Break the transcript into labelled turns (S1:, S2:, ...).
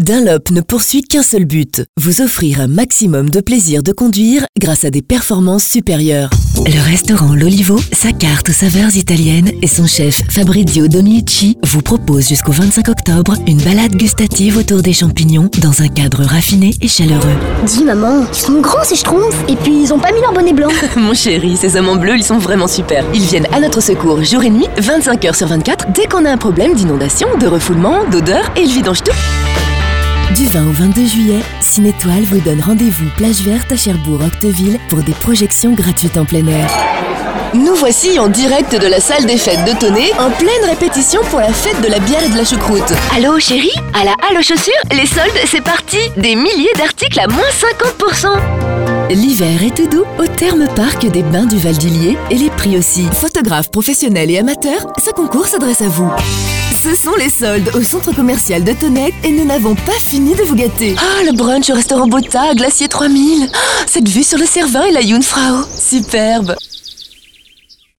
S1: Dunlop ne poursuit qu'un seul but, vous offrir un maximum de plaisir de conduire grâce à des performances supérieures. Le restaurant L'Olivo, sa carte aux saveurs italiennes et son chef Fabrizio Dominici vous proposent jusqu'au 25 octobre une balade gustative autour des champignons dans un cadre raffiné et chaleureux.
S2: Dis maman, ils sont grands ces schtroumpfs et puis ils ont pas mis leur bonnet blanc.
S3: Mon chéri, ces amants bleus, ils sont vraiment super. Ils viennent à notre secours jour et nuit, 25 heures sur 24, dès qu'on a un problème d'inondation, de refoulement, d'odeur, et ils vidangent tout.
S1: Du 20 au 22 juillet, Cinétoile vous donne rendez-vous plage verte à Cherbourg-Octeville pour des projections gratuites en plein air.
S3: Nous voici en direct de la salle des fêtes de Tonnet, en pleine répétition pour la fête de la bière et de la choucroute.
S2: Allô chérie, à la halle aux chaussures, les soldes c'est parti. Des milliers d'articles à moins 50%.
S1: L'hiver est tout doux au Therme Parc des Bains du Val-d'Illier et les prix aussi. Photographes professionnels et amateurs, ce concours s'adresse à vous. Ce sont les soldes au centre commercial de Tonnet et nous n'avons pas fini de vous gâter.
S3: Ah, le brunch au restaurant Botta, Glacier 3000. Cette vue sur le Cervin et la Jungfrau. Superbe.